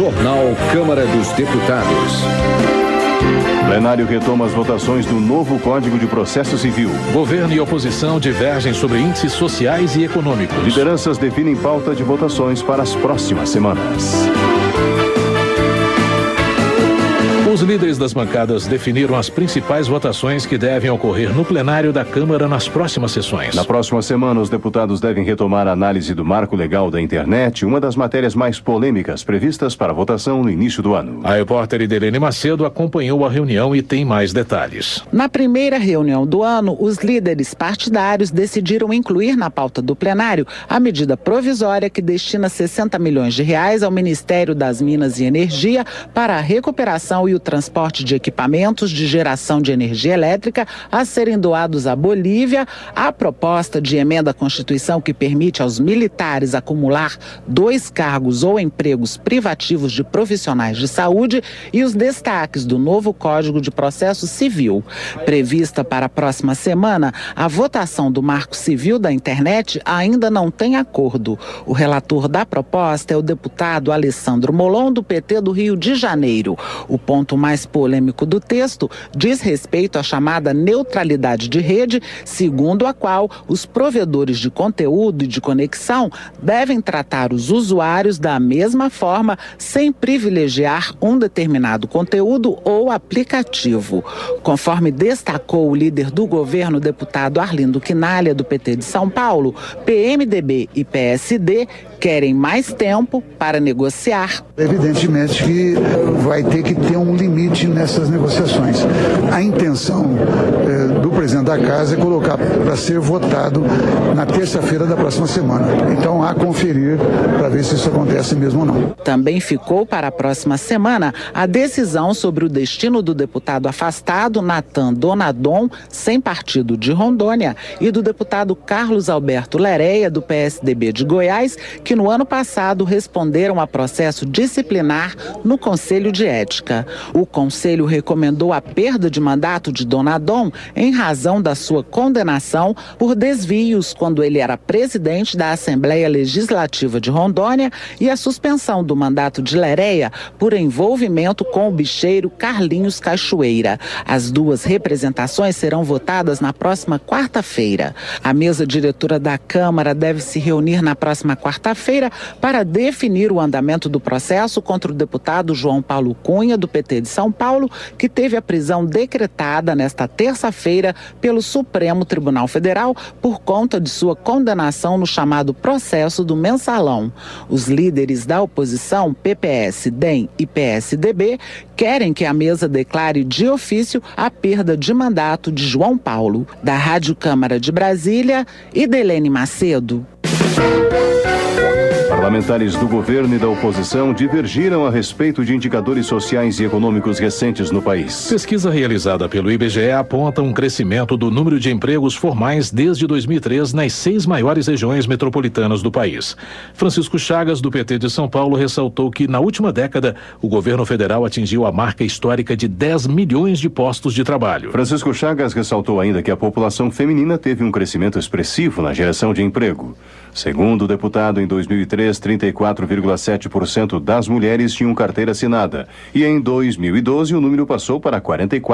Jornal Câmara dos Deputados. Plenário retoma as votações do novo Código de Processo Civil. Governo e oposição divergem sobre índices sociais e econômicos. Lideranças definem pauta de votações para as próximas semanas. Os líderes das bancadas definiram as principais votações que devem ocorrer no plenário da Câmara nas próximas sessões. Na próxima semana, os deputados devem retomar a análise do marco legal da internet, uma das matérias mais polêmicas previstas para votação no início do ano. A repórter Idelene Macedo acompanhou a reunião e tem mais detalhes. Na primeira reunião do ano, os líderes partidários decidiram incluir na pauta do plenário a medida provisória que destina 60 milhões de reais ao Ministério das Minas e Energia para a recuperação e o transporte de equipamentos de geração de energia elétrica a serem doados à Bolívia, a proposta de emenda à Constituição que permite aos militares acumular 2 cargos ou empregos privativos de profissionais de saúde e os destaques do novo Código de Processo Civil. Prevista para a próxima semana, a votação do Marco Civil da Internet ainda não tem acordo. O relator da proposta é o deputado Alessandro Molon, do PT do Rio de Janeiro. O ponto mais polêmico do texto diz respeito à chamada neutralidade de rede, segundo a qual os provedores de conteúdo e de conexão devem tratar os usuários da mesma forma, sem privilegiar um determinado conteúdo ou aplicativo. Conforme destacou o líder do governo, deputado Arlindo Quinalha, do PT de São Paulo, PMDB e PSD querem mais tempo para negociar. Evidentemente que vai ter que ter um limite nessas negociações. A intenção do presidente da casa é colocar para ser votado na terça-feira da próxima semana. Então, a conferir para ver se isso acontece mesmo ou não. Também ficou para a próxima semana a decisão sobre o destino do deputado afastado Natan Donadon, sem partido, de Rondônia, e do deputado Carlos Alberto Lereia, do PSDB de Goiás, que no ano passado responderam a processo disciplinar no Conselho de Ética. O Conselho recomendou a perda de mandato de Donadon em razão da sua condenação por desvios quando ele era presidente da Assembleia Legislativa de Rondônia e a suspensão do mandato de Lereia por envolvimento com o bicheiro Carlinhos Cachoeira. As duas representações serão votadas na próxima quarta-feira. A mesa diretora da Câmara deve se reunir na próxima quarta-feira para definir o andamento do processo contra o deputado João Paulo Cunha, do PT de São Paulo, que teve a prisão decretada nesta terça-feira pelo Supremo Tribunal Federal por conta de sua condenação no chamado processo do Mensalão. Os líderes da oposição, PPS, DEM e PSDB, querem que a mesa declare de ofício a perda de mandato de João Paulo. Da Rádio Câmara de Brasília, Idelene Macedo. Parlamentares do governo e da oposição divergiram a respeito de indicadores sociais e econômicos recentes no país. Pesquisa realizada pelo IBGE aponta um crescimento do número de empregos formais desde 2003 nas 6 maiores regiões metropolitanas do país. Francisco Chagas, do PT de São Paulo, ressaltou que na última década o governo federal atingiu a marca histórica de 10 milhões de postos de trabalho. Francisco Chagas ressaltou ainda que a população feminina teve um crescimento expressivo na geração de emprego. Segundo o deputado, em 2003, 34,7% das mulheres tinham carteira assinada. E em 2012, o número passou para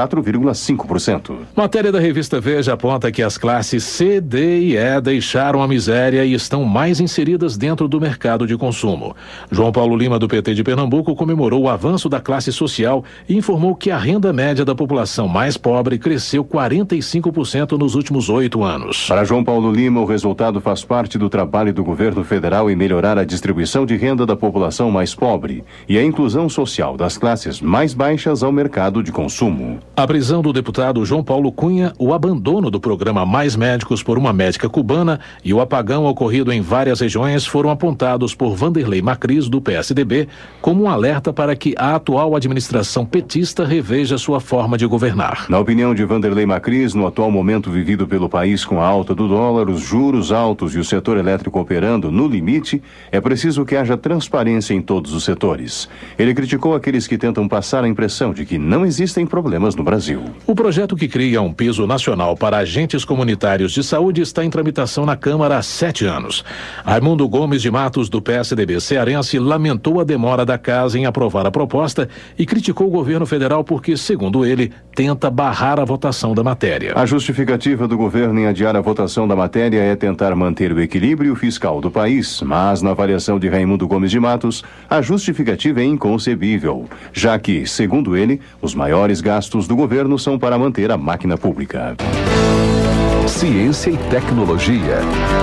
44,5%. Matéria da revista Veja aponta que as classes C, D e E deixaram a miséria e estão mais inseridas dentro do mercado de consumo. João Paulo Lima, do PT de Pernambuco, comemorou o avanço da classe social e informou que a renda média da população mais pobre cresceu 45% nos últimos 8 anos. Para João Paulo Lima, o resultado faz parte do trabalho do governo federal em melhorar a distribuição de renda da população mais pobre e a inclusão social das classes mais baixas ao mercado de consumo. A prisão do deputado João Paulo Cunha, o abandono do programa Mais Médicos por uma médica cubana e o apagão ocorrido em várias regiões foram apontados por Vanderlei Macris, do PSDB, como um alerta para que a atual administração petista reveja sua forma de governar. Na opinião de Vanderlei Macris, no atual momento vivido pelo país com a alta do dólar, os juros altos e o setor elétrico operando no limite, é preciso que haja transparência em todos os setores. Ele criticou aqueles que tentam passar a impressão de que não existem problemas no Brasil. O projeto que cria um piso nacional para agentes comunitários de saúde está em tramitação na Câmara há 7 anos. Raimundo Gomes de Matos, do PSDB cearense, lamentou a demora da casa em aprovar a proposta e criticou o governo federal porque, segundo ele, tenta barrar a votação da matéria. A justificativa do governo em adiar a votação da matéria é tentar manter o equilíbrio fiscal do país, mas na avaliação de Raimundo Gomes de Matos, a justificativa é inconcebível, já que, segundo ele, os maiores gastos do governo são para manter a máquina pública. Ciência e tecnologia.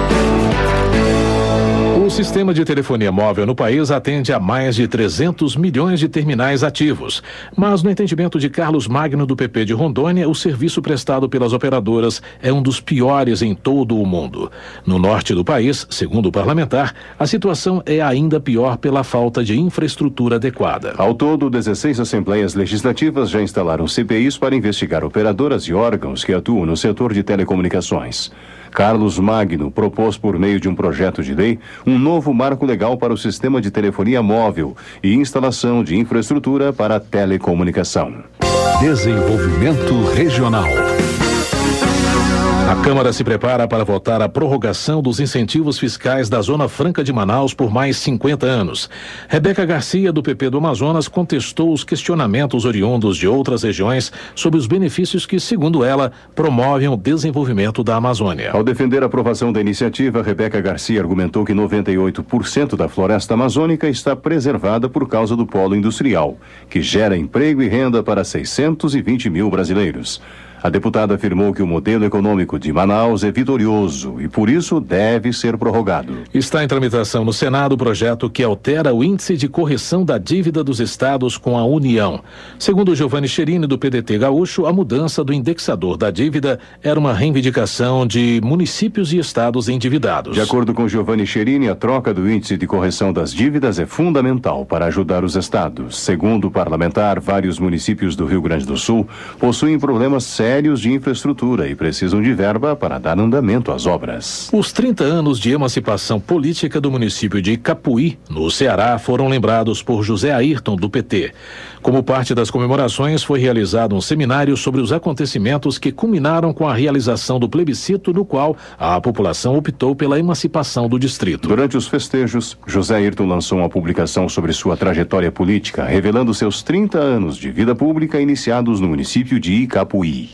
O sistema de telefonia móvel no país atende a mais de 300 milhões de terminais ativos. Mas, no entendimento de Carlos Magno, do PP de Rondônia, o serviço prestado pelas operadoras é um dos piores em todo o mundo. No norte do país, segundo o parlamentar, a situação é ainda pior pela falta de infraestrutura adequada. Ao todo, 16 assembleias legislativas já instalaram CPIs para investigar operadoras e órgãos que atuam no setor de telecomunicações. Carlos Magno propôs, por meio de um projeto de lei, um novo marco legal para o sistema de telefonia móvel e instalação de infraestrutura para a telecomunicação. Desenvolvimento regional. A Câmara se prepara para votar a prorrogação dos incentivos fiscais da Zona Franca de Manaus por mais 50 anos. Rebeca Garcia, do PP do Amazonas, contestou os questionamentos oriundos de outras regiões sobre os benefícios que, segundo ela, promovem o desenvolvimento da Amazônia. Ao defender a aprovação da iniciativa, Rebeca Garcia argumentou que 98% da floresta amazônica está preservada por causa do polo industrial, que gera emprego e renda para 620 mil brasileiros. A deputada afirmou que o modelo econômico de Manaus é vitorioso e, por isso, deve ser prorrogado. Está em tramitação no Senado o projeto que altera o índice de correção da dívida dos estados com a União. Segundo Giovanni Cherini, do PDT gaúcho, a mudança do indexador da dívida era uma reivindicação de municípios e estados endividados. De acordo com Giovanni Cherini, a troca do índice de correção das dívidas é fundamental para ajudar os estados. Segundo o parlamentar, vários municípios do Rio Grande do Sul possuem problemas sérios de infraestrutura e precisam de verba para dar andamento às obras. Os 30 anos de emancipação política do município de Capuí, no Ceará, foram lembrados por José Ayrton, do PT. Como parte das comemorações, foi realizado um seminário sobre os acontecimentos que culminaram com a realização do plebiscito, no qual a população optou pela emancipação do distrito. Durante os festejos, José Ayrton lançou uma publicação sobre sua trajetória política, revelando seus 30 anos de vida pública iniciados no município de Icapuí.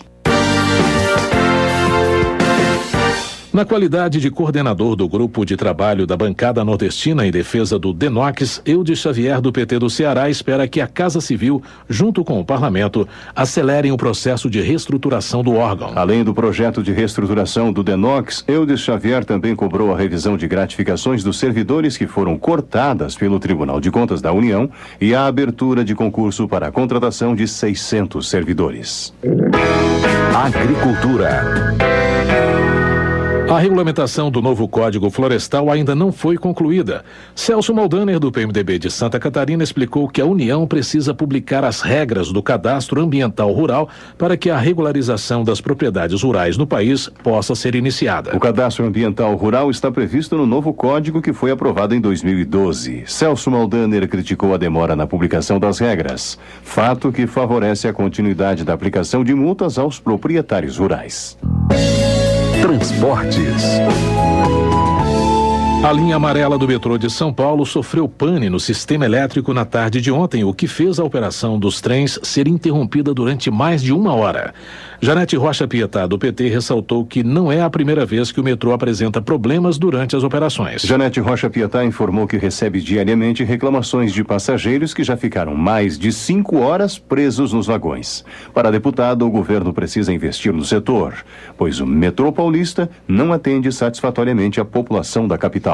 Na qualidade de coordenador do grupo de trabalho da bancada nordestina em defesa do DENOX, Eudes Xavier, do PT do Ceará, espera que a Casa Civil, junto com o Parlamento, acelerem o processo de reestruturação do órgão. Além do projeto de reestruturação do DENOX, Eudes Xavier também cobrou a revisão de gratificações dos servidores que foram cortadas pelo Tribunal de Contas da União e a abertura de concurso para a contratação de 600 servidores. Agricultura. A regulamentação do novo Código Florestal ainda não foi concluída. Celso Maldaner, do PMDB de Santa Catarina, explicou que a União precisa publicar as regras do Cadastro Ambiental Rural para que a regularização das propriedades rurais no país possa ser iniciada. O Cadastro Ambiental Rural está previsto no novo código que foi aprovado em 2012. Celso Maldaner criticou a demora na publicação das regras, fato que favorece a continuidade da aplicação de multas aos proprietários rurais. Transportes. A linha amarela do metrô de São Paulo sofreu pane no sistema elétrico na tarde de ontem, o que fez a operação dos trens ser interrompida durante mais de 1 hora. Janete Rocha Pietá, do PT, ressaltou que não é a primeira vez que o metrô apresenta problemas durante as operações. Janete Rocha Pietá informou que recebe diariamente reclamações de passageiros que já ficaram mais de 5 horas presos nos vagões. Para a deputada, o governo precisa investir no setor, pois o metrô paulista não atende satisfatoriamente a população da capital.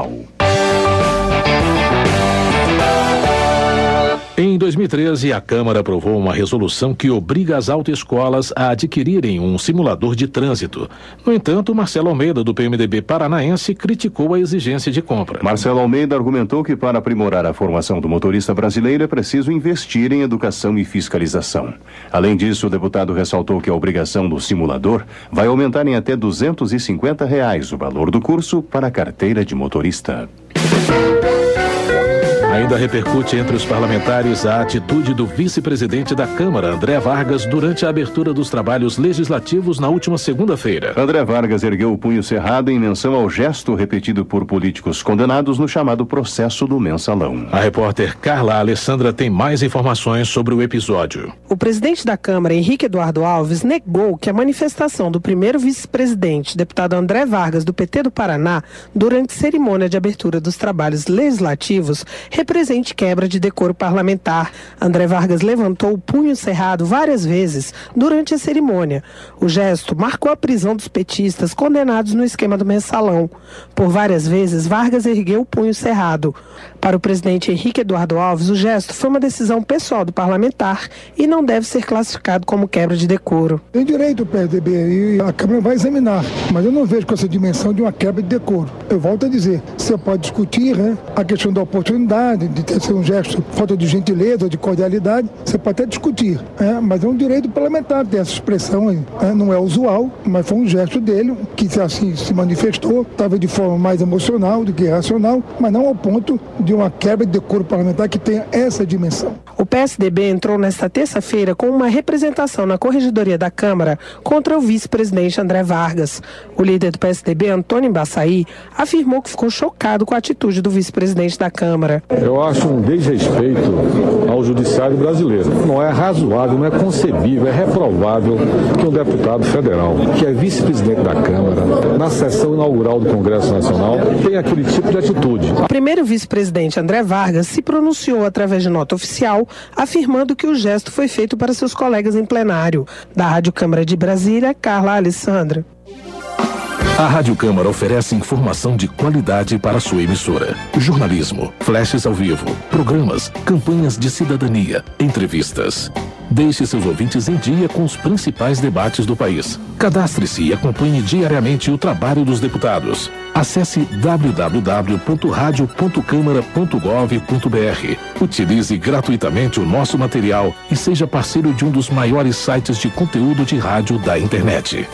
Em 2013, a Câmara aprovou uma resolução que obriga as autoescolas a adquirirem um simulador de trânsito. No entanto, Marcelo Almeida, do PMDB paranaense, criticou a exigência de compra. Marcelo Almeida argumentou que para aprimorar a formação do motorista brasileiro é preciso investir em educação e fiscalização. Além disso, o deputado ressaltou que a obrigação do simulador vai aumentar em até R$ 250 o valor do curso para a carteira de motorista. Ainda repercute entre os parlamentares a atitude do vice-presidente da Câmara, André Vargas, durante a abertura dos trabalhos legislativos na última segunda-feira. André Vargas ergueu o punho cerrado em menção ao gesto repetido por políticos condenados no chamado processo do mensalão. A repórter Carla Alessandra tem mais informações sobre o episódio. O presidente da Câmara, Henrique Eduardo Alves, negou que a manifestação do primeiro vice-presidente, deputado André Vargas, do PT do Paraná, durante cerimônia de abertura dos trabalhos legislativos, represente quebra de decoro parlamentar. André Vargas levantou o punho cerrado várias vezes durante a cerimônia. O gesto marcou a prisão dos petistas condenados no esquema do mensalão. Por várias vezes, Vargas ergueu o punho cerrado. Para o presidente Henrique Eduardo Alves, o gesto foi uma decisão pessoal do parlamentar e não deve ser classificado como quebra de decoro. Tem direito o PSDB e a Câmara vai examinar, mas eu não vejo com essa dimensão de uma quebra de decoro. Eu volto a dizer, você pode discutir a questão da oportunidade, de ter sido um gesto, falta de gentileza, de cordialidade, você pode até discutir, mas é um direito parlamentar ter essa expressão, não é usual, mas foi um gesto dele, que assim se manifestou, talvez de forma mais emocional do que racional, mas não ao ponto de uma quebra de decoro parlamentar que tenha essa dimensão. O PSDB entrou nesta terça-feira com uma representação na Corregedoria da Câmara contra o vice-presidente André Vargas. O líder do PSDB, Antônio Embaçaí, afirmou que ficou chocado com a atitude do vice-presidente da Câmara. Eu acho um desrespeito ao judiciário brasileiro. Não é razoável, não é concebível, é reprovável que um deputado federal, que é vice-presidente da Câmara, na sessão inaugural do Congresso Nacional, tenha aquele tipo de atitude. O primeiro vice-presidente André Vargas se pronunciou através de nota oficial, afirmando que o gesto foi feito para seus colegas em plenário. Da Rádio Câmara de Brasília, Carla Alessandra. A Rádio Câmara oferece informação de qualidade para sua emissora. Jornalismo, flashes ao vivo, programas, campanhas de cidadania, entrevistas. Deixe seus ouvintes em dia com os principais debates do país. Cadastre-se e acompanhe diariamente o trabalho dos deputados. Acesse www.radio.câmara.gov.br. Utilize gratuitamente o nosso material e seja parceiro de um dos maiores sites de conteúdo de rádio da internet.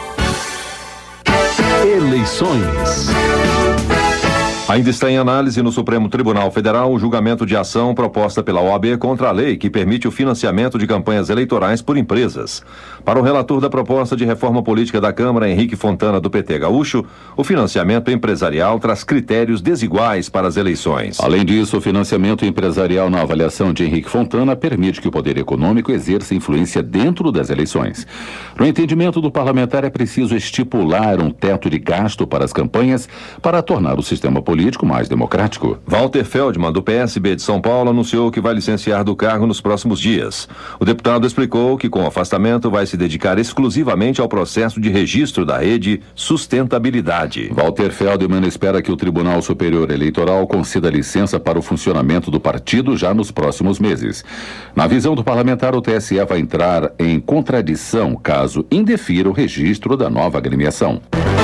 Eleições. Ainda está em análise no Supremo Tribunal Federal o julgamento de ação proposta pela OAB contra a lei que permite o financiamento de campanhas eleitorais por empresas. Para o relator da proposta de reforma política da Câmara, Henrique Fontana, do PT Gaúcho, o financiamento empresarial traz critérios desiguais para as eleições. Além disso, o financiamento empresarial, na avaliação de Henrique Fontana, permite que o poder econômico exerça influência dentro das eleições. No entendimento do parlamentar, é preciso estipular um teto de gasto para as campanhas para tornar o sistema político mais democrático. Walter Feldman, do PSB de São Paulo, anunciou que vai licenciar do cargo nos próximos dias. O deputado explicou que, com o afastamento, vai se dedicar exclusivamente ao processo de registro da rede Sustentabilidade. Walter Feldman espera que o Tribunal Superior Eleitoral conceda licença para o funcionamento do partido já nos próximos meses. Na visão do parlamentar, o TSE vai entrar em contradição caso indefira o registro da nova agremiação.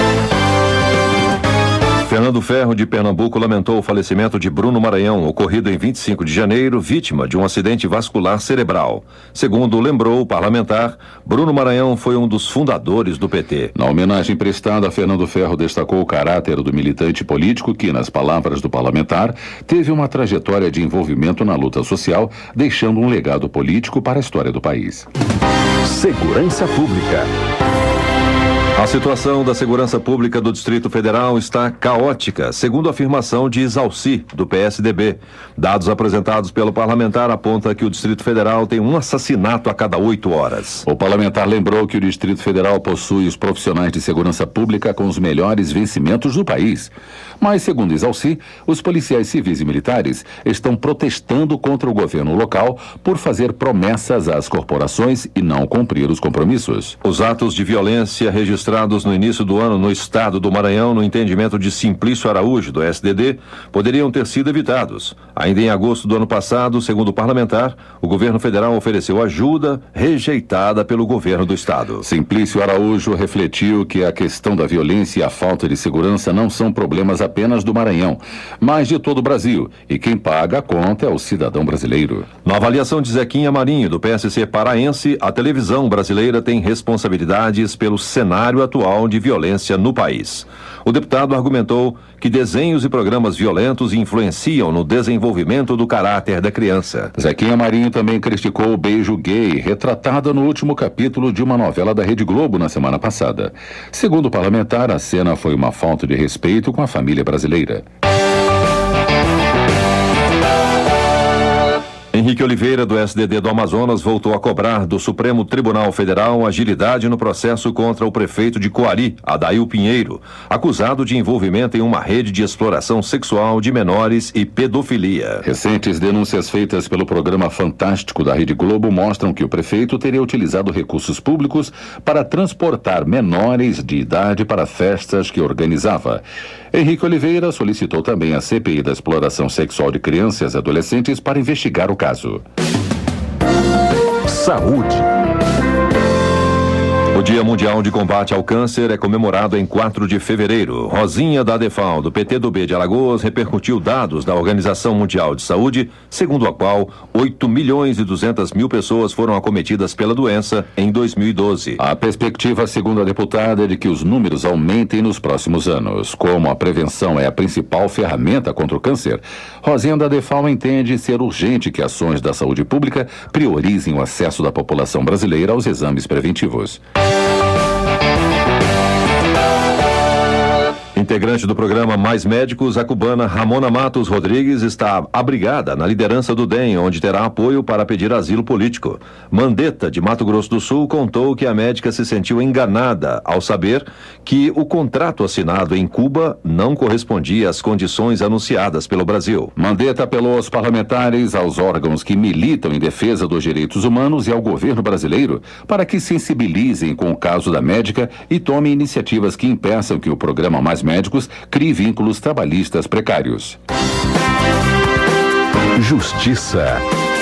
Fernando Ferro, de Pernambuco, lamentou o falecimento de Bruno Maranhão, ocorrido em 25 de janeiro, vítima de um acidente vascular cerebral. Segundo lembrou o parlamentar, Bruno Maranhão foi um dos fundadores do PT. Na homenagem prestada, Fernando Ferro destacou o caráter do militante político que, nas palavras do parlamentar, teve uma trajetória de envolvimento na luta social, deixando um legado político para a história do país. Segurança Pública. A situação da segurança pública do Distrito Federal está caótica, segundo a afirmação de Isalci, do PSDB. Dados apresentados pelo parlamentar apontam que o Distrito Federal tem um assassinato a cada 8 horas. O parlamentar lembrou que o Distrito Federal possui os profissionais de segurança pública com os melhores vencimentos do país. Mas, segundo Isalci, os policiais civis e militares estão protestando contra o governo local por fazer promessas às corporações e não cumprir os compromissos. Os atos de violência registrados no início do ano no estado do Maranhão, no entendimento de Simplício Araújo, do SDD, poderiam ter sido evitados. Ainda em agosto do ano passado, segundo o parlamentar, o governo federal ofereceu ajuda rejeitada pelo governo do estado. Simplício Araújo refletiu que a questão da violência e a falta de segurança não são problemas apenas do Maranhão, mas de todo o Brasil, e quem paga a conta é o cidadão brasileiro. Na avaliação de Zequinha Marinho, do PSC paraense, a televisão brasileira tem responsabilidades pelo cenário atual de violência no país. O deputado argumentou que desenhos e programas violentos influenciam no desenvolvimento do caráter da criança. Zequinha Marinho também criticou o beijo gay, retratada no último capítulo de uma novela da Rede Globo na semana passada. Segundo o parlamentar, a cena foi uma falta de respeito com a família brasileira. Henrique Oliveira, do SDD do Amazonas, voltou a cobrar do Supremo Tribunal Federal agilidade no processo contra o prefeito de Coari, Adail Pinheiro, acusado de envolvimento em uma rede de exploração sexual de menores e pedofilia. Recentes denúncias feitas pelo programa Fantástico da Rede Globo mostram que o prefeito teria utilizado recursos públicos para transportar menores de idade para festas que organizava. Henrique Oliveira solicitou também a CPI da exploração sexual de crianças e adolescentes para investigar o caso. Saúde. O Dia Mundial de Combate ao Câncer é comemorado em 4 de fevereiro. Rosinha da Adefal, do PTdoB de Alagoas, repercutiu dados da Organização Mundial de Saúde, segundo a qual 8.200.000 pessoas foram acometidas pela doença em 2012. A perspectiva, segundo a deputada, é de que os números aumentem nos próximos anos. Como a prevenção é a principal ferramenta contra o câncer, Rosinha da Adefal entende ser urgente que ações da saúde pública priorizem o acesso da população brasileira aos exames preventivos. Integrante do programa Mais Médicos, a cubana Ramona Matos Rodrigues está abrigada na liderança do DEM, onde terá apoio para pedir asilo político. Mandetta, de Mato Grosso do Sul, contou que a médica se sentiu enganada ao saber que o contrato assinado em Cuba não correspondia às condições anunciadas pelo Brasil. Mandetta apelou aos parlamentares, aos órgãos que militam em defesa dos direitos humanos e ao governo brasileiro para que sensibilizem com o caso da médica e tomem iniciativas que impeçam que o programa Mais Médicos crie vínculos trabalhistas precários. Justiça.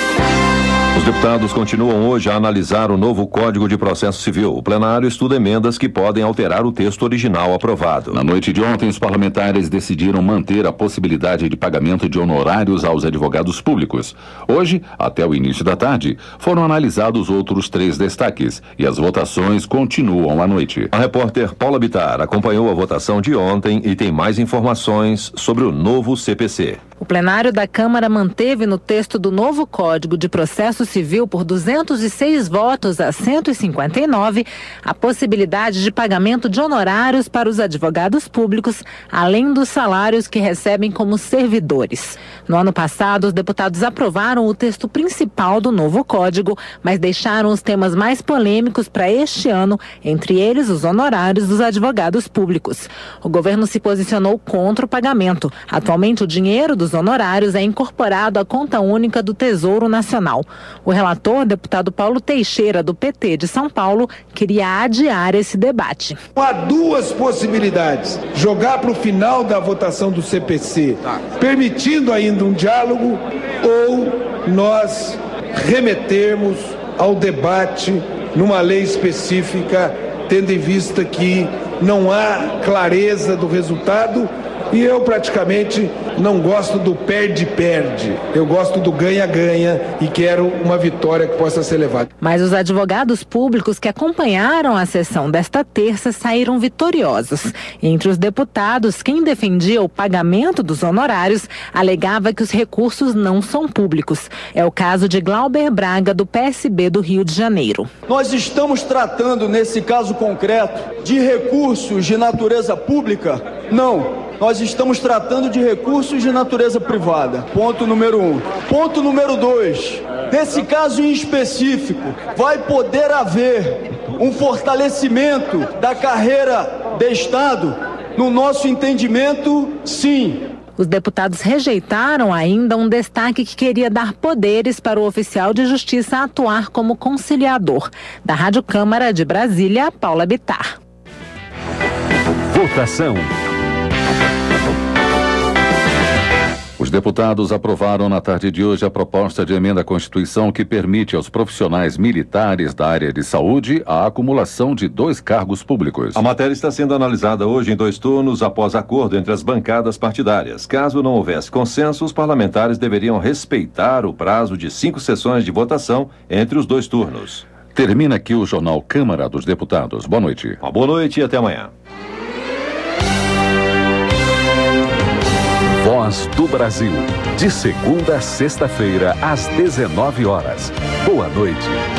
Os deputados continuam hoje a analisar o novo Código de Processo Civil. O plenário estuda emendas que podem alterar o texto original aprovado. Na noite de ontem, os parlamentares decidiram manter a possibilidade de pagamento de honorários aos advogados públicos. Hoje, até o início da tarde, foram analisados outros 3 destaques e as votações continuam à noite. A repórter Paula Bittar acompanhou a votação de ontem e tem mais informações sobre o novo CPC. O plenário da Câmara manteve no texto do novo Código de Processo Civil por 206 votos a 159 a possibilidade de pagamento de honorários para os advogados públicos, além dos salários que recebem como servidores. No ano passado, os deputados aprovaram o texto principal do novo código, mas deixaram os temas mais polêmicos para este ano, entre eles os honorários dos advogados públicos. O governo se posicionou contra o pagamento. Atualmente, o dinheiro dos honorários é incorporado à conta única do Tesouro Nacional. O relator, deputado Paulo Teixeira, do PT de São Paulo, queria adiar esse debate. Há 2 possibilidades: jogar para o final da votação do CPC, permitindo ainda um diálogo, ou nós remetermos ao debate numa lei específica, tendo em vista que não há clareza do resultado. E eu praticamente não gosto do perde-perde, eu gosto do ganha-ganha e quero uma vitória que possa ser levada. Mas os advogados públicos que acompanharam a sessão desta terça saíram vitoriosos. Entre os deputados, quem defendia o pagamento dos honorários alegava que os recursos não são públicos. É o caso de Glauber Braga, do PSB do Rio de Janeiro. Nós estamos tratando, nesse caso concreto, de recursos de natureza pública? Não. Nós estamos tratando de recursos de natureza privada. Ponto número 1. Ponto número 2. Nesse caso em específico, vai poder haver um fortalecimento da carreira de Estado? No nosso entendimento, sim. Os deputados rejeitaram ainda um destaque que queria dar poderes para o oficial de justiça atuar como conciliador. Da Rádio Câmara de Brasília, Paula Bittar. Votação. Os deputados aprovaram na tarde de hoje a proposta de emenda à Constituição que permite aos profissionais militares da área de saúde a acumulação de 2 cargos públicos. A matéria está sendo analisada hoje em 2 turnos após acordo entre as bancadas partidárias. Caso não houvesse consenso, os parlamentares deveriam respeitar o prazo de 5 sessões de votação entre os 2 turnos. Termina aqui o Jornal Câmara dos Deputados. Boa noite. Uma boa noite e até amanhã. Voz do Brasil. De segunda a sexta-feira, às 19 horas. Boa noite.